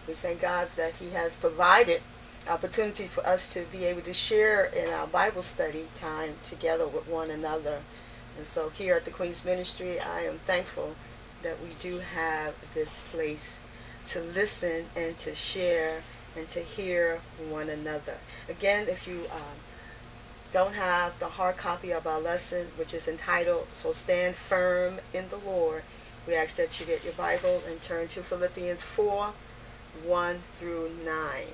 We thank God that He has provided opportunity for us to be able to share in our Bible study time together with one another. And so here at the Queen's Ministry, I am thankful that we do have this place to listen and to share and to hear one another. Again, if you don't have the hard copy of our lesson, which is entitled, So Stand Firm in the Lord, we ask that you get your Bible and turn to Philippians 4, 1 through 9.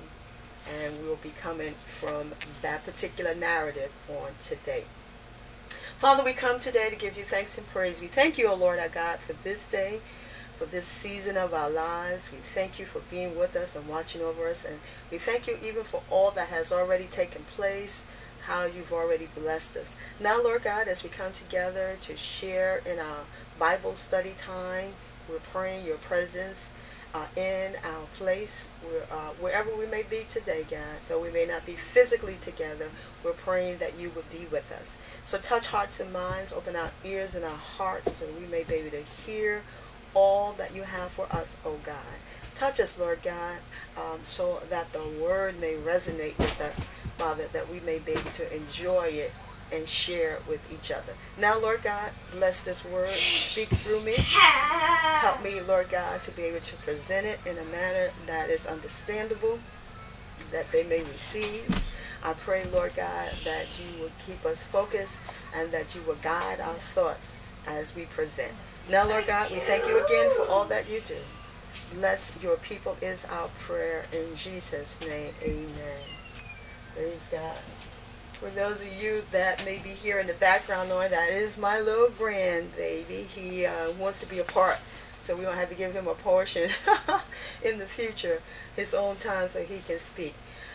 And we will be coming from that particular narrative on today. Father, we come today to give you thanks and praise. We thank you, O Lord our God, for this day, for this season of our lives. We thank you for being with us and watching over us. And we thank you even for all that has already taken place, how you've already blessed us. Now, Lord God, as we come together to share in our Bible study time, we're praying your presence in our place, wherever we may be today, God. Though we may not be physically together, we're praying that you would be with us. So touch hearts and minds, open our ears and our hearts so we may be able to hear all that you have for us, oh God. Touch us, Lord God, so that the word may resonate with us, Father, that we may be able to enjoy it and share it with each other. Now, Lord God, bless this word. Speak through me. Help me, Lord God, to be able to present it in a manner that is understandable, that they may receive. I pray, Lord God, that you will keep us focused and that you will guide our thoughts as we present. Now, Lord God, we thank you again for all that you do. Bless your people is our prayer in Jesus' name. Amen. Praise God. For those of you that may be here in the background knowing that is my little grandbaby. He wants to be a part, so we don't have to give him a portion in the future, his own time, so he can speak.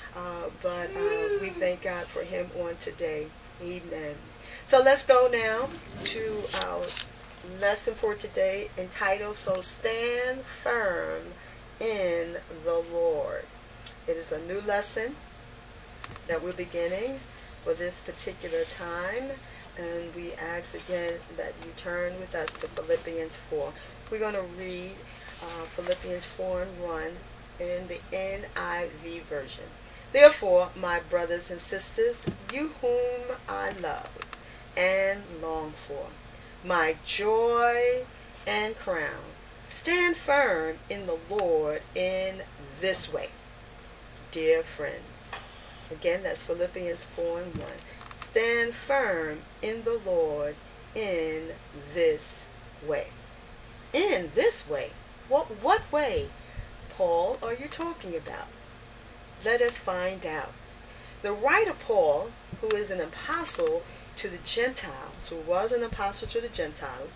But we thank God for him on today. Amen. So let's go now to our lesson for today entitled, So Stand Firm in the Lord. It is a new lesson that we're beginning for this particular time, and we ask again that you turn with us to Philippians 4. We're going to read Philippians 4 and 1 in the NIV version. Therefore, my brothers and sisters, you whom I love and long for, my joy and crown, stand firm in the Lord in this way. Dear friends, again, that's Philippians 4 and 1. Stand firm in the Lord in this way. In this way? What way, Paul, are you talking about? Let us find out. The writer Paul, who is an apostle to the Gentiles, who was an apostle to the Gentiles,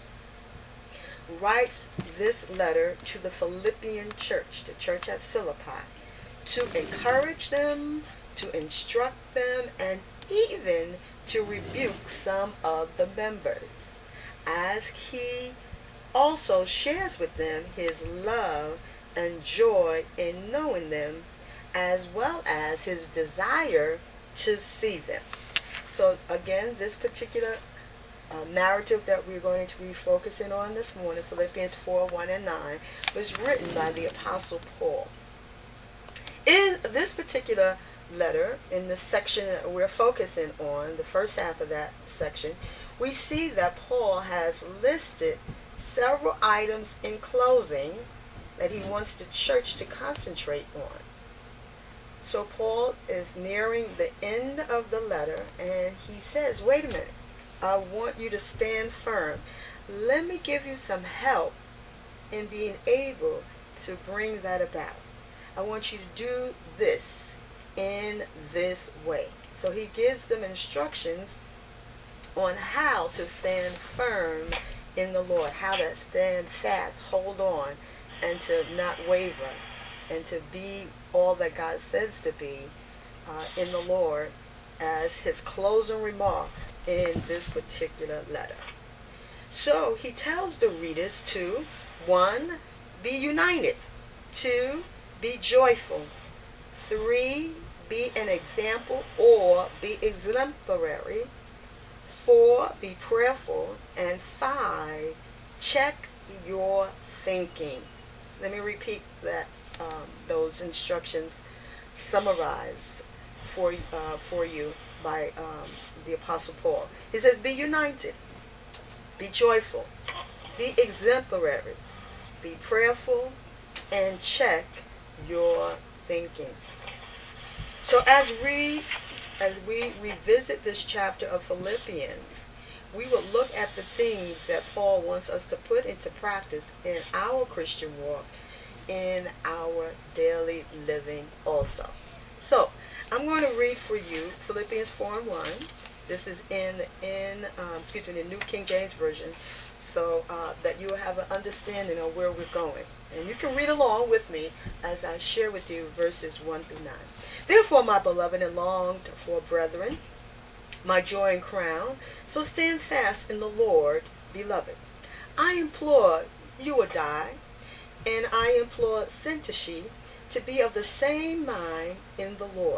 writes this letter to the Philippian church, the church at Philippi, to encourage them, to instruct them, and even to rebuke some of the members, as he also shares with them his love and joy in knowing them, as well as his desire to see them. So again, this particular narrative that we're going to be focusing on this morning, Philippians 4, 1 and 9, was written by the Apostle Paul. In this particular letter, in the section that we're focusing on, the first half of that section, we see that Paul has listed several items in closing that he wants the church to concentrate on. So Paul is nearing the end of the letter, and he says, wait a minute, I want you to stand firm. Let me give you some help in being able to bring that about. I want you to do this in this way. So he gives them instructions on how to stand firm in the Lord, how to stand fast, hold on, and to not waver, and to be all that God says to be in the Lord, as his closing remarks in this particular letter. So he tells the readers to, 1, be united, 2, be joyful, 3, be an example or be exemplary, 4, be prayerful, and 5, check your thinking. Let me repeat that those instructions summarized for you by the Apostle Paul. He says, be united, be joyful, be exemplary, be prayerful, and check your thinking. So as we revisit this chapter of Philippians, we will look at the things that Paul wants us to put into practice in our Christian walk, in our daily living also. So, I'm going to read for you Philippians 4:1. This is in the New King James Version, so that you will have an understanding of where we're going. And you can read along with me as I share with you verses 1 through 9. Therefore, my beloved and longed for brethren, my joy and crown, so stand fast in the Lord, beloved. I implore Euodia, and I implore Syntyche to be of the same mind in the Lord.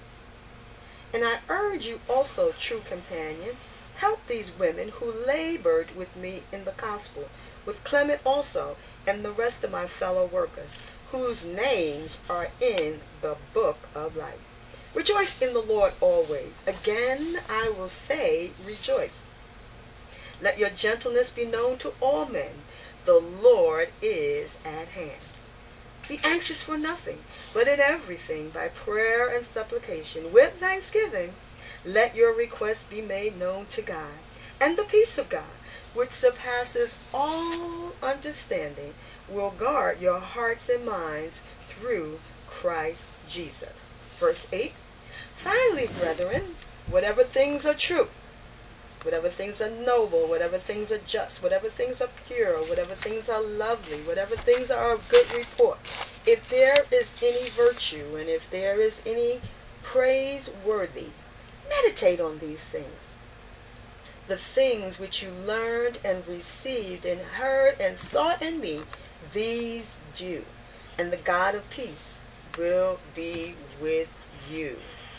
And I urge you also, true companion, help these women who labored with me in the gospel, with Clement also, and the rest of my fellow workers, whose names are in the book of life. Rejoice in the Lord always. Again, I will say, rejoice. Let your gentleness be known to all men. The Lord is at hand. Be anxious for nothing, but in everything, by prayer and supplication, with thanksgiving, let your requests be made known to God. And the peace of God, which surpasses all understanding, will guard your hearts and minds through Christ Jesus. Verse 8. Finally, brethren, whatever things are true, whatever things are noble, whatever things are just, whatever things are pure, whatever things are lovely, whatever things are of good report, if there is any virtue and if there is any praiseworthy, meditate on these things. The things which you learned and received and heard and saw in me, these do, and the God of peace will be with you.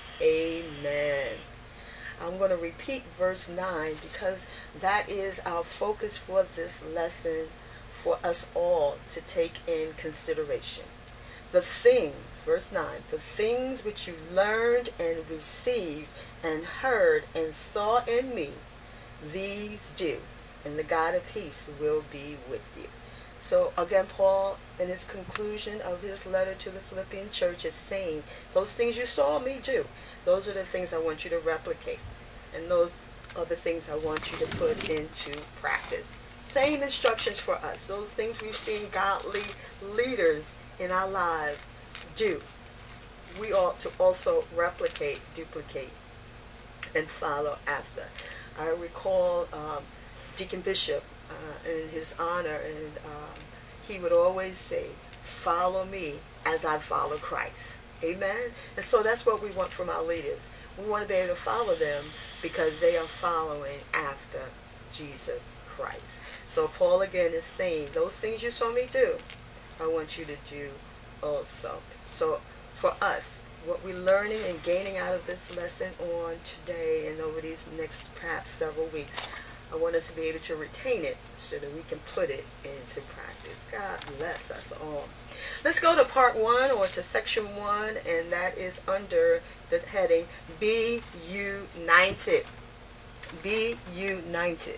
Amen. I'm going to repeat verse 9 because that is our focus for this lesson for us all to take in consideration. The things, verse 9, the things which you learned and received and heard and saw in me, these do, and the God of peace will be with you. So again, Paul, in his conclusion of his letter to the Philippian church, is saying, those things you saw me do, those are the things I want you to replicate. And those are the things I want you to put into practice. Same instructions for us. Those things we've seen godly leaders in our lives do, we ought to also replicate, duplicate, and follow after. I recall Deacon Bishop in his honor, and he would always say, follow me as I follow Christ. Amen? And so that's what we want from our leaders. We want to be able to follow them because they are following after Jesus Christ. So Paul again is saying, those things you saw me do, I want you to do also. So for us, what we're learning and gaining out of this lesson on today and over these next perhaps several weeks, I want us to be able to retain it so that we can put it into practice. God bless us all. Let's go to part 1 or to section 1, and that is under the heading, Be United. Be united.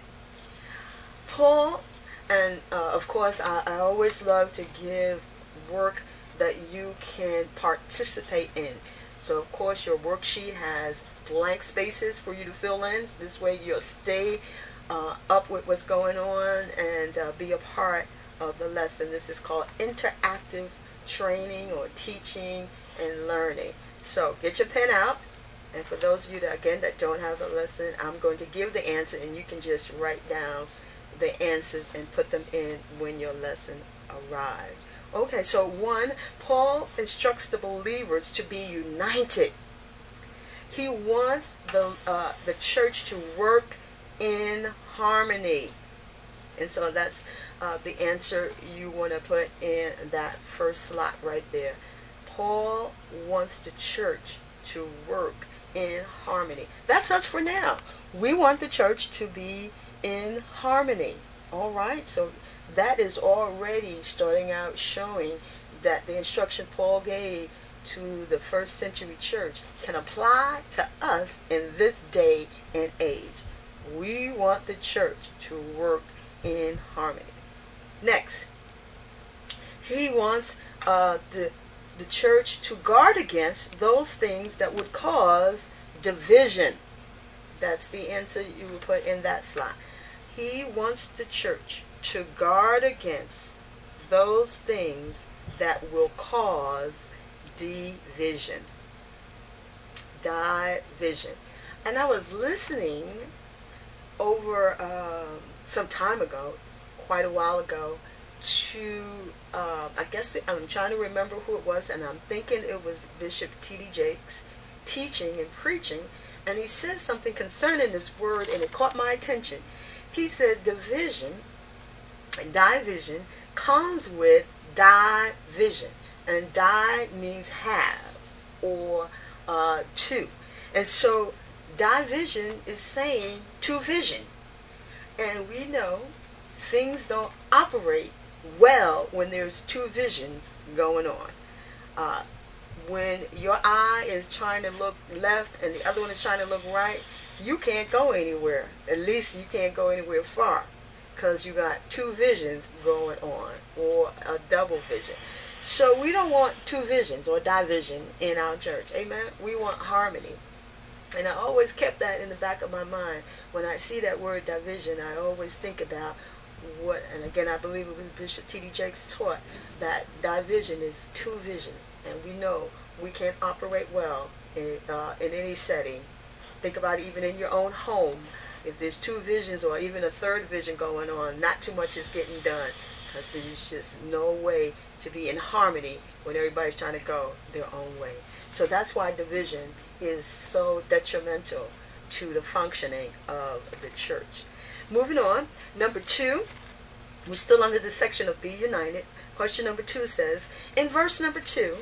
Paul, and of course I always love to give work that you can participate in. So of course your worksheet has blank spaces for you to fill in. This way you'll stay up with what's going on and be a part of the lesson. This is called interactive training or teaching and learning. So get your pen out, and for those of you that again that don't have the lesson, I'm going to give the answer and you can just write down the answers and put them in when your lesson arrives. Okay, so 1, Paul instructs the believers to be united. He wants the church to work in harmony. And so that's the answer you want to put in that first slot right there. Paul wants the church to work in harmony. That's us for now. We want the church to be in harmony. All right, so that is already starting out showing that the instruction Paul gave to the first century church can apply to us in this day and age. We want the church to work in harmony. Next, he wants the church to guard against those things that would cause division. That's the answer you will put in that slide. He wants the church to guard against those things that will cause division. Division. And I was listening over some time ago, quite a while ago, to I guess I'm trying to remember who it was, and I'm thinking it was Bishop T.D. Jakes teaching and preaching, and he said something concerning this word, and it caught my attention. He said division comes with division, and di means have or two, and so division is saying to vision, and we know things don't operate well when there's two visions going on. When your eye is trying to look left and the other one is trying to look right, you can't go anywhere. At least you can't go anywhere far, because you got two visions going on, or a double vision. So we don't want two visions or division in our church. Amen. We want harmony. And I always kept that in the back of my mind. When I see that word division, I always think about what, and again, I believe it was Bishop T.D. Jakes taught, that division is two visions. And we know we can't operate well in any setting. Think about it, even in your own home. If there's two visions or even a third vision going on, not too much is getting done, because there's just no way to be in harmony when everybody's trying to go their own way. So that's why division is so detrimental to the functioning of the church. Moving on, number 2, we're still under the section of Be United. Question number 2 says, in verse number 2,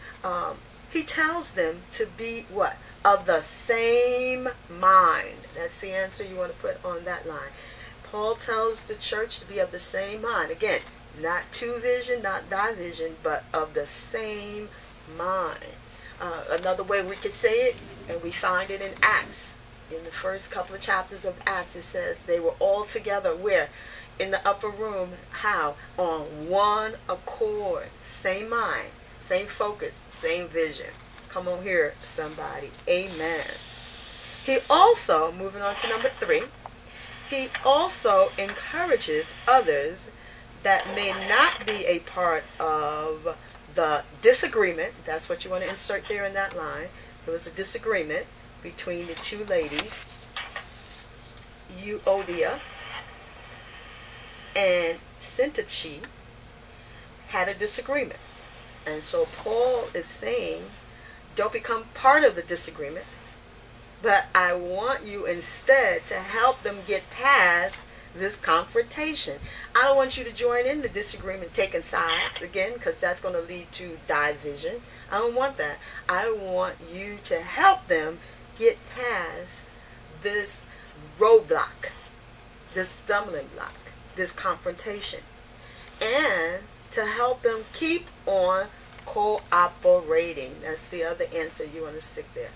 he tells them to be what? Of the same mind. That's the answer you want to put on that line. Paul tells the church to be of the same mind. Again, not two vision, not division, but of the same mind. Another way we could say it, and we find it in Acts. In the first couple of chapters of Acts, it says they were all together. Where? In the upper room. How? On one accord. Same mind, same focus, same vision. Come on here, somebody. Amen. He also, moving on to number 3, he also encourages others that may not be a part of the disagreement. That's what you want to insert there in that line. There was a disagreement between the two ladies, Euodia and Syntyche, had a disagreement. And so Paul is saying, don't become part of the disagreement, but I want you instead to help them get past this confrontation. I don't want you to join in the disagreement, taking sides again, because that's going to lead to division. I don't want that. I want you to help them get past this roadblock, this stumbling block, this confrontation, and to help them keep on cooperating. That's the other answer you want to stick there.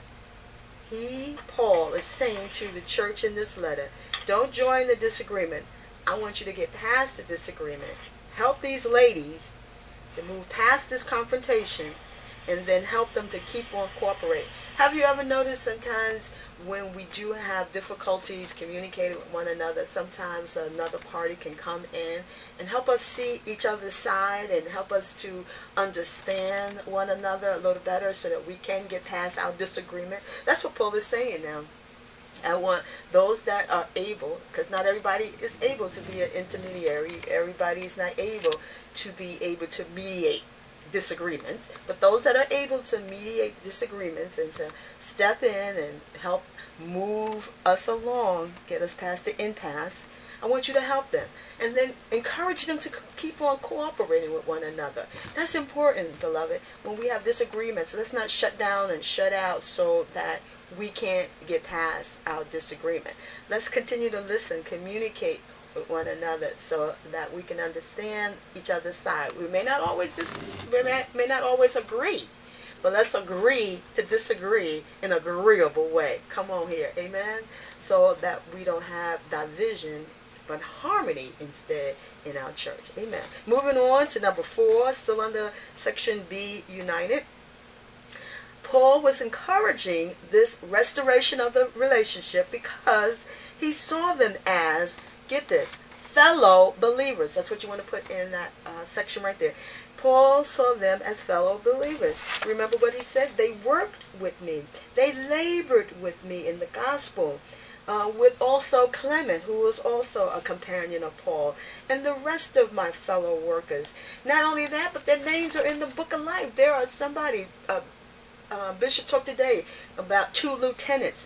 Paul, is saying to the church in this letter, don't join the disagreement. I want you to get past the disagreement. Help these ladies to move past this confrontation, and then help them to keep on cooperating. Have you ever noticed sometimes when we do have difficulties communicating with one another, sometimes another party can come in and help us see each other's side and help us to understand one another a little better so that we can get past our disagreement? That's what Paul is saying now. I want those that are able, because not everybody is able to be an intermediary. Everybody is not able to be able to mediate disagreements, but those that are able to mediate disagreements and to step in and help move us along, get us past the impasse, I want you to help them, and then encourage them to keep on cooperating with one another. That's important, beloved. When we have disagreements, let's not shut down and shut out so that we can't get past our disagreement. Let's continue to listen, communicate with one another so that we can understand each other's side. We may not always may not always agree, but let's agree to disagree in an agreeable way. Come on here, amen. So that we don't have division, but harmony instead in our church. Amen. Moving on to number 4, still under section B, united. Paul was encouraging this restoration of the relationship because he saw them as, get this, fellow believers. That's what you want to put in that section right there. Paul saw them as fellow believers. Remember what he said? They worked with me. They labored with me in the gospel. With also Clement, who was also a companion of Paul, and the rest of my fellow workers. Not only that, but their names are in the book of life. There are somebody, Bishop talked today about 2 lieutenants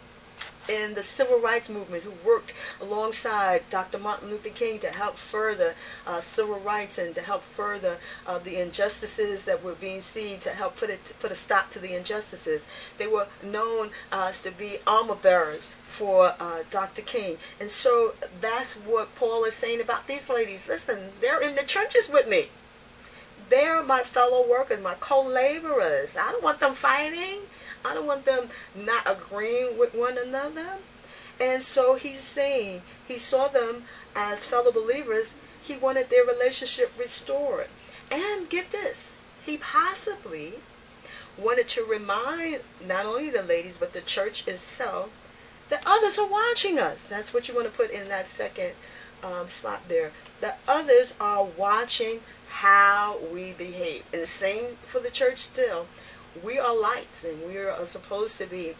in the civil rights movement who worked alongside Dr. Martin Luther King to help further civil rights and to help further the injustices that were being seen, to help put a stop to the injustices. They were known to be armor bearers for Dr. King. And so that's what Paul is saying about these ladies. Listen, they're in the trenches with me. They're my fellow workers, my co-laborers. I don't want them fighting. I don't want them not agreeing with one another. And so he's saying he saw them as fellow believers. He wanted their relationship restored. And get this, he possibly wanted to remind not only the ladies but the church itself that others are watching us. That's what you want to put in that second slot there. That others are watching how we behave. And the same for the church still. We are lights, and we are supposed to be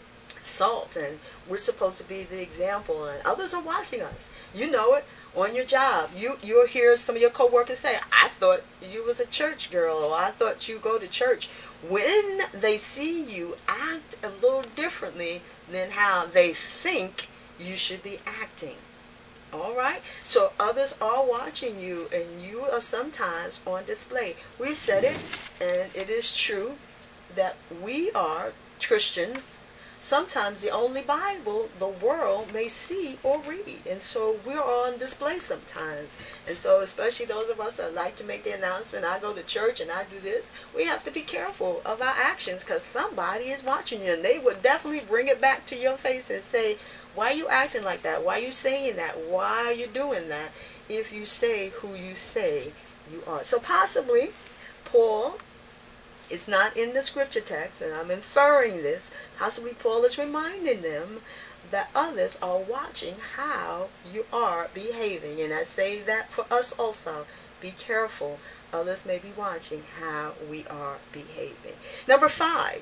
salt, and we're supposed to be the example, and others are watching us. You know it on your job. You'll hear some of your coworkers say, I thought you was a church girl, or I thought you go to church. When they see you act a little differently than how they think you should be acting. All right, so others are watching you, and you are sometimes on display. We've said it, and it is true that we are Christians, sometimes the only Bible the world may see or read. And so we're on display sometimes. And so especially those of us that like to make the announcement, I go to church and I do this, we have to be careful of our actions because somebody is watching you. And they would definitely bring it back to your face and say, why are you acting like that? Why are you saying that? Why are you doing that? If you say who you say you are. So possibly Paul, it's not in the scripture text, and I'm inferring this, possibly Paul is reminding them that others are watching how you are behaving. And I say that for us also. Be careful. Others may be watching how we are behaving. Number 5,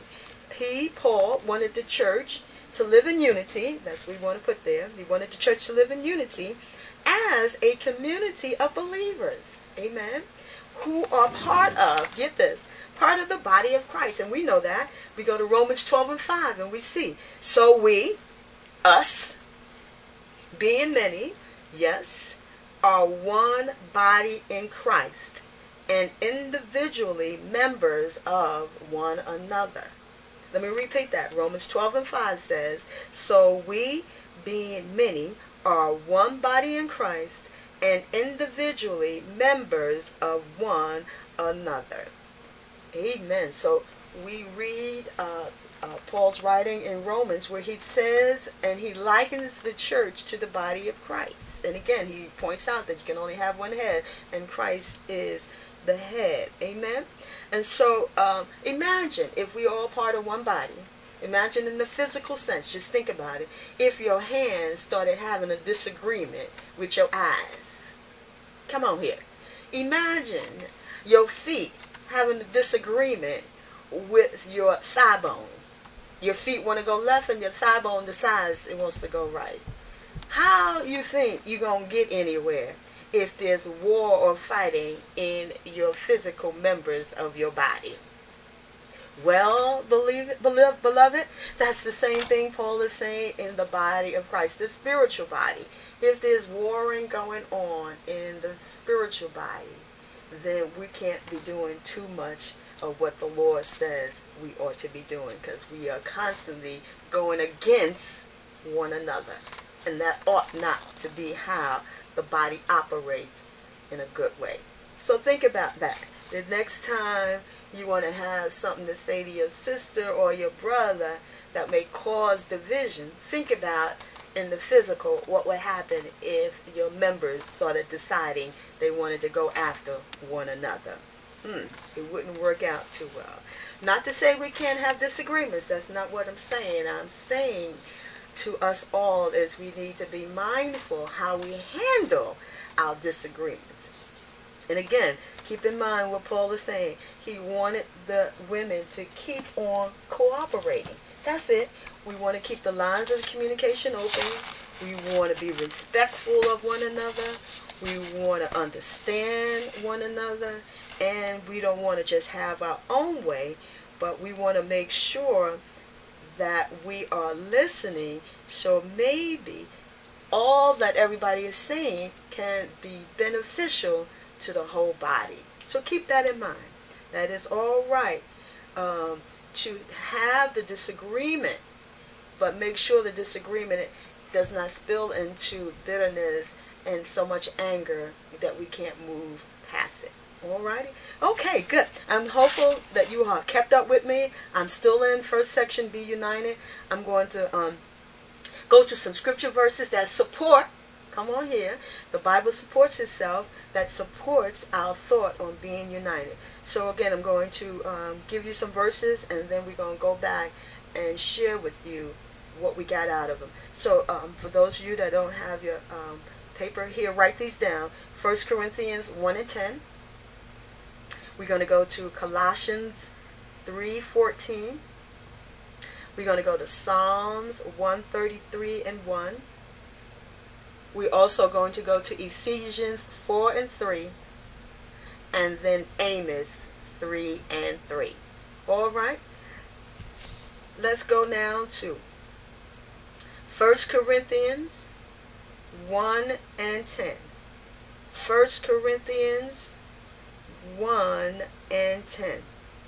Paul, wanted the church to live in unity. That's what we want to put there. He wanted the church to live in unity as a community of believers. Amen. Who are part of, get this, part of the body of Christ. And we know that. We go to Romans 12:5 and we see. So we, us, being many, yes, are one body in Christ and individually members of one another. Let me repeat that. Romans 12:5 says, so we, being many, are one body in Christ and individually members of one another. Amen. So we read Paul's writing in Romans where he says, and he likens the church to the body of Christ. And again, he points out that you can only have one head, and Christ is the head. Amen. And so imagine if we are all part of one body. Imagine in the physical sense, just think about it. If your hands started having a disagreement with your eyes. Come on here. Imagine your feet having a disagreement with your thigh bone. Your feet want to go left and your thigh bone decides it wants to go right. How you think you're going to get anywhere if there's war or fighting in your physical members of your body? Well, beloved, that's the same thing Paul is saying in the body of Christ, the spiritual body. If there's warring going on in the spiritual body, then we can't be doing too much of what the Lord says we ought to be doing, because we are constantly going against one another. And that ought not to be how the body operates in a good way. So think about that. The next time you want to have something to say to your sister or your brother that may cause division, think about in the physical what would happen if your members started deciding they wanted to go after one another. It wouldn't work out too well. Not to say we can't have disagreements. That's not what I'm saying. I'm saying to us all is we need to be mindful how we handle our disagreements. And again, keep in mind what Paul is saying. He wanted the women to keep on cooperating. That's it. We want to keep the lines of communication open. We want to be respectful of one another. We want to understand one another. And we don't want to just have our own way, but we want to make sure that we are listening, so maybe all that everybody is saying can be beneficial to the whole body. So keep that in mind. That is all right to have the disagreement, but make sure the disagreement does not spill into bitterness and so much anger that we can't move past it. Alrighty. Okay, good. I'm hopeful that you have kept up with me. I'm still in first section, Be United. I'm going to go to some scripture verses that support, come on here, the Bible supports itself, that supports our thought on being united. So again, I'm going to give you some verses, and then we're going to go back and share with you what we got out of them. So for those of you that don't have your paper here, write these down. 1 Corinthians 1 and 10. We're going to go to Colossians 3:14. We're going to go to Psalms 133 and 1. We're also going to go to Ephesians 4 and 3. And then Amos 3 and 3. All right. Let's go now to 1 Corinthians 1 and 10. 1 Corinthians 1 and 10.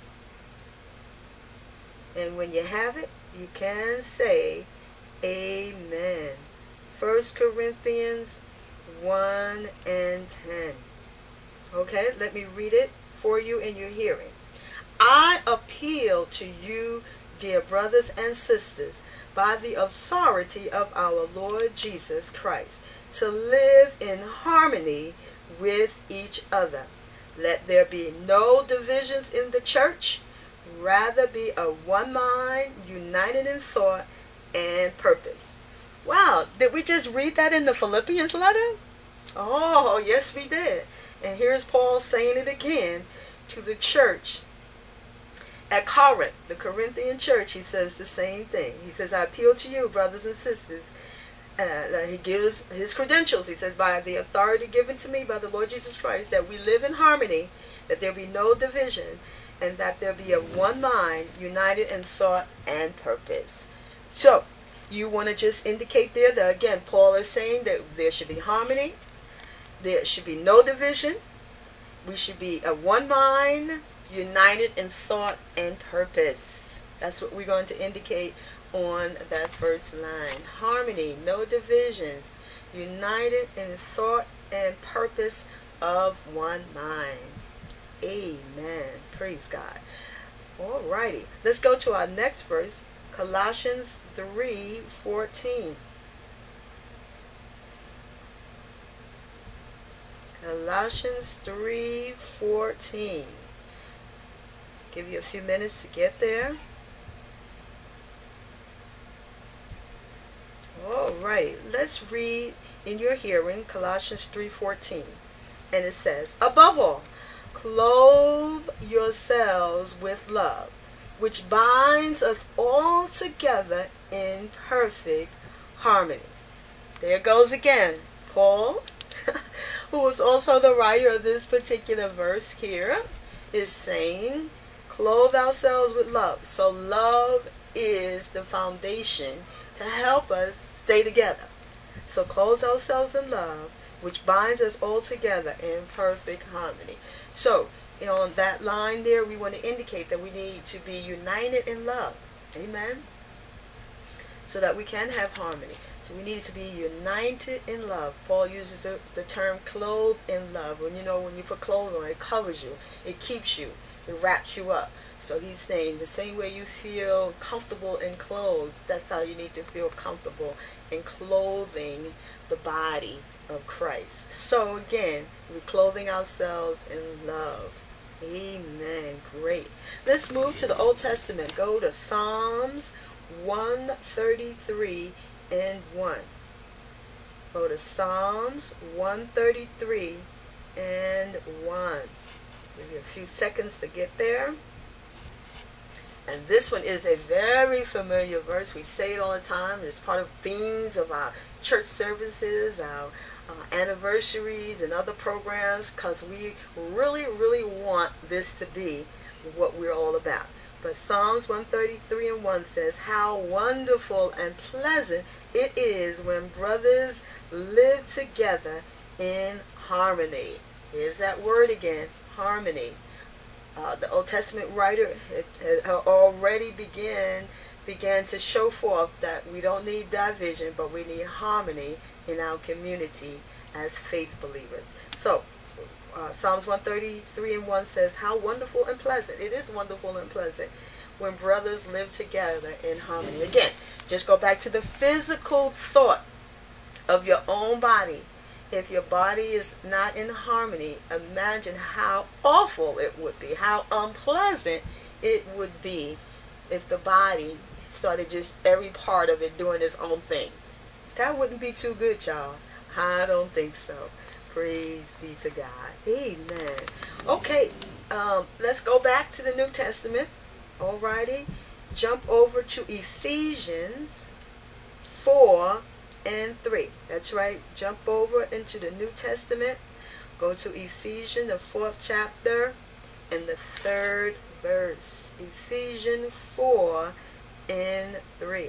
And when you have it, you can say amen. 1 Corinthians 1 and 10. Okay, let me read it for you in your hearing. I appeal to you, dear brothers and sisters, by the authority of our Lord Jesus Christ, to live in harmony with each other. Let there be no divisions in the church. Rather be of one mind, united in thought and purpose. Wow, did we just read that in the Philippians letter? Oh, yes we did. And here's Paul saying it again to the church at Corinth, the Corinthian church. He says the same thing. He says, I appeal to you, brothers and sisters. He gives his credentials. He says, by the authority given to me by the Lord Jesus Christ, that we live in harmony, that there be no division, and that there be of one mind, united in thought and purpose. So, you want to just indicate there that, again, Paul is saying that there should be harmony, there should be no division, we should be of one mind, united in thought and purpose. That's what we're going to indicate on that first line. Harmony, no divisions, united in thought and purpose of one mind. Amen. Praise God. Alrighty. Let's go to our next verse, Colossians 3:14. Colossians 3:14. Give you a few minutes to get there. Alright, let's read in your hearing Colossians 3:14. And it says, above all, clothe yourselves with love, which binds us all together in perfect harmony. There goes again. Paul, who was also the writer of this particular verse here, is saying, clothe ourselves with love. So love is the foundation to help us stay together. So clothe ourselves in love, which binds us all together in perfect harmony. So, on that line there, we want to indicate that we need to be united in love. Amen. so that we can have harmony. So we need to be united in love. Paul uses the term clothed in love. When when you put clothes on, it covers you, it keeps you, it wraps you up. So he's saying the same way you feel comfortable in clothes, that's how you need to feel comfortable in clothing the body of Christ. So again, we're clothing ourselves in love. Amen. Great. Let's move to the Old Testament. Go to Psalms 133 and 1. Go to Psalms 133 and 1. Give you a few seconds to get there. And this one is a very familiar verse. We say it all the time. It's part of themes of our church services, our anniversaries and other programs, because we really, really want this to be what we're all about. But Psalms 133 and 1 says, how wonderful and pleasant it is when brothers live together in harmony. Here's that word again, harmony. The Old Testament writer had already began to show forth that we don't need division, but we need harmony in our community as faith believers. So Psalms 133 and 1 says, how wonderful and pleasant. It is wonderful and pleasant when brothers live together in harmony. Again, just go back to the physical thought of your own body. If your body is not in harmony, imagine how awful it would be, how unpleasant it would be if the body started just every part of it doing its own thing. That wouldn't be too good, y'all. I don't think so. Praise be to God. Amen. Okay, let's go back to the New Testament. Alrighty. Jump over to Ephesians 4 and 3. That's right. Jump over into the New Testament. Go to Ephesians, the 4th chapter, and the 3rd verse. Ephesians 4 and 3.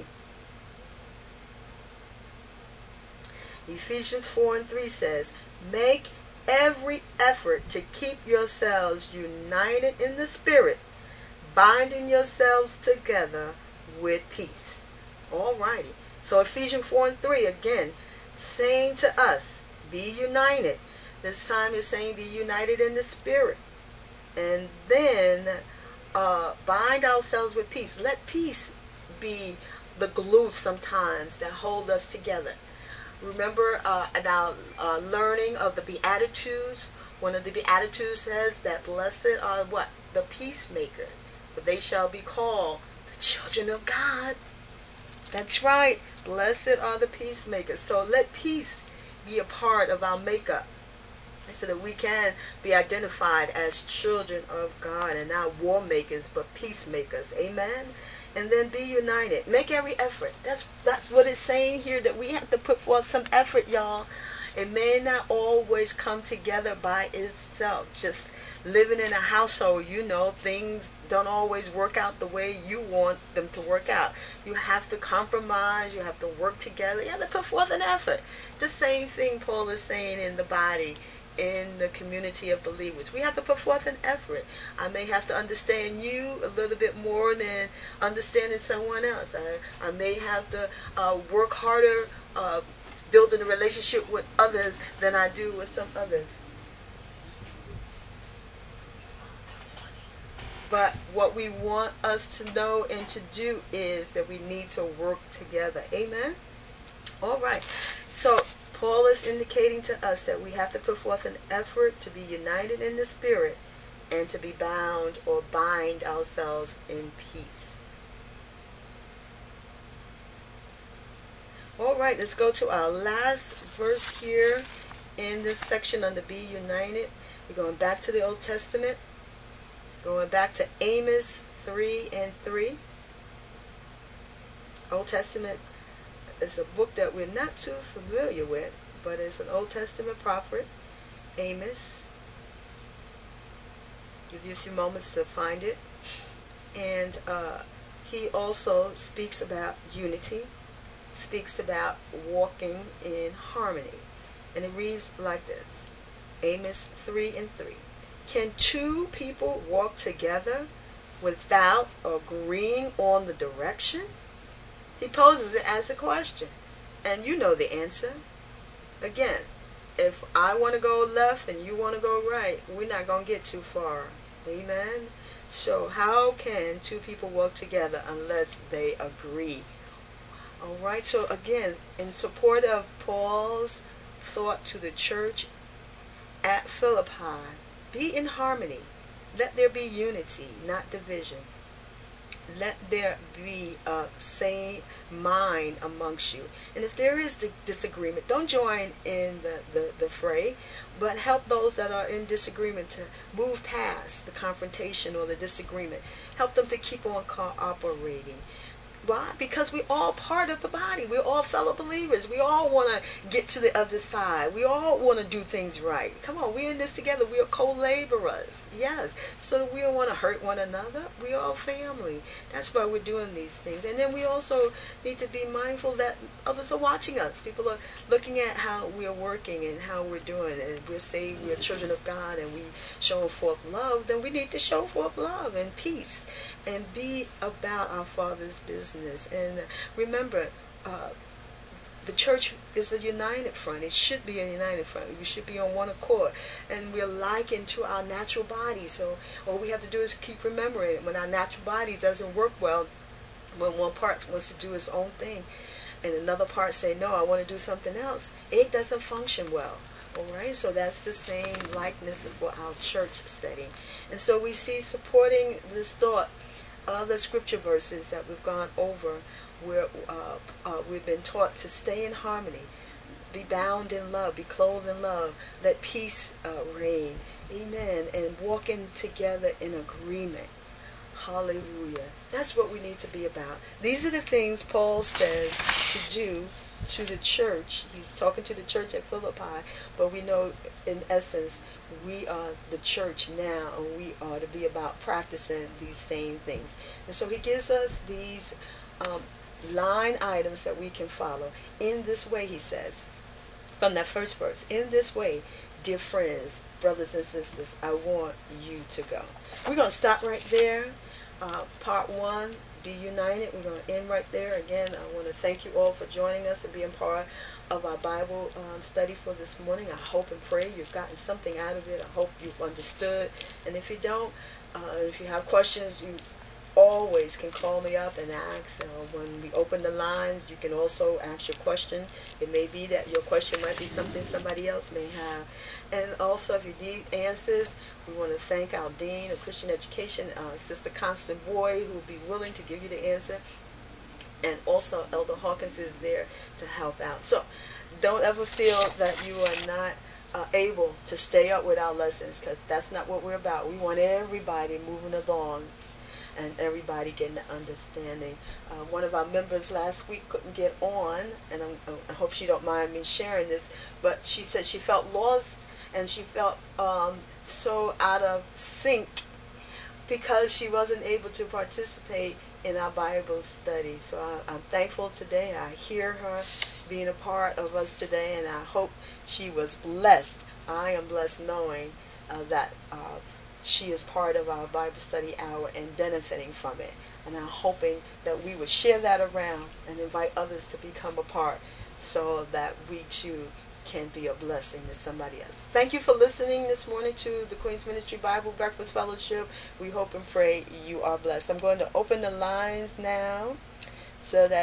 Ephesians 4 and 3 says, make every effort to keep yourselves united in the Spirit, binding yourselves together with peace. Alrighty. So Ephesians 4 and 3, again, saying to us, be united. This time it's saying be united in the Spirit. And then bind ourselves with peace. Let peace be the glue sometimes that hold us together. Remember in our learning of the Beatitudes, one of the Beatitudes says that blessed are what? The peacemaker. For they shall be called the children of God. That's right. Blessed are the peacemakers. So let peace be a part of our makeup so that we can be identified as children of God and not war makers but peacemakers. Amen. And then be united. Make every effort. That's what it's saying here, that we have to put forth some effort, y'all. It may not always come together by itself. Just living in a household, things don't always work out the way you want them to work out. You have to compromise. You have to work together. You have to put forth an effort. The same thing Paul is saying in the body, in the community of believers. We have to put forth an effort. I may have to understand you a little bit more than understanding someone else. I may have to work harder building a relationship with others than I do with some others. But what we want us to know and to do is that we need to work together. Amen? All right. So Paul is indicating to us that we have to put forth an effort to be united in the Spirit and to be bound or bind ourselves in peace. All right, let's go to our last verse here in this section under Be United. We're going back to the Old Testament. Going back to Amos 3 and 3. Old Testament is a book that we're not too familiar with, but it's an Old Testament prophet, Amos. Give you a few moments to find it. And he also speaks about unity, speaks about walking in harmony. And it reads like this, Amos 3 and 3. Can two people walk together without agreeing on the direction? He poses it as a question. And you know the answer. Again, if I want to go left and you want to go right, we're not going to get too far. Amen? So how can two people work together unless they agree? All right, so again, in support of Paul's thought to the church at Philippi, be in harmony. Let there be unity, not division. Let there be a same mind amongst you. And if there is disagreement, don't join in the fray, but help those that are in disagreement to move past the confrontation or the disagreement. Help them to keep on cooperating. Why? Because we're all part of the body. We're all fellow believers. We all want to get to the other side. We all want to do things right. Come on, we're in this together. We are co-laborers. Yes. So we don't want to hurt one another. We're all family. That's why we're doing these things. And then we also need to be mindful that others are watching us. People are looking at how we're working and how we're doing. And we're saying we're children of God and we show forth love. Then we need to show forth love and peace and be about our Father's business. And remember, the church is a united front. It should be a united front. We should be on one accord. And we're likened to our natural body. So all we have to do is keep remembering it. When our natural body doesn't work well, when one part wants to do its own thing, and another part say, no, I want to do something else, it doesn't function well. Alright, so that's the same likeness for our church setting. And so we see supporting this thought, other scripture verses that we've gone over where we've been taught to stay in harmony, be bound in love, be clothed in love, let peace reign, amen, and walking together in agreement. Hallelujah. That's what we need to be about. These are the things Paul says to do to the church. He's talking to the church at Philippi, but we know in essence we are the church now, and we are to be about practicing these same things. And so he gives us these line items that we can follow. In this way, he says, from that first verse, in this way, dear friends, brothers and sisters, I want you to go. We're going to stop right there. Part 1, be united. We're going to end right there. Again, I want to thank you all for joining us and being part of our Bible study for this morning. I hope and pray you've gotten something out of it. I hope you've understood. And if you don't, if you have questions, you always can call me up and ask. When we open the lines, you can also ask your question. It may be that your question might be something somebody else may have. And also, if you need answers, we want to thank our Dean of Christian Education, Sister Constance Boyd, who will be willing to give you the answer. And also, Elder Hawkins is there to help out. So, don't ever feel that you are not able to stay up with our lessons, because that's not what we're about. We want everybody moving along and everybody getting the understanding. One of our members last week couldn't get on, and I hope she don't mind me sharing this, but she said she felt lost and she felt so out of sync because she wasn't able to participate in our Bible study. So I'm thankful today. I hear her being a part of us today, and I hope she was blessed. I am blessed knowing that she is part of our Bible study hour and benefiting from it. And I'm hoping that we would share that around and invite others to become a part so that we too can be a blessing to somebody else. Thank you for listening this morning to the Queen's Ministry Bible Breakfast Fellowship. We hope and pray you are blessed. I'm going to open the lines now so that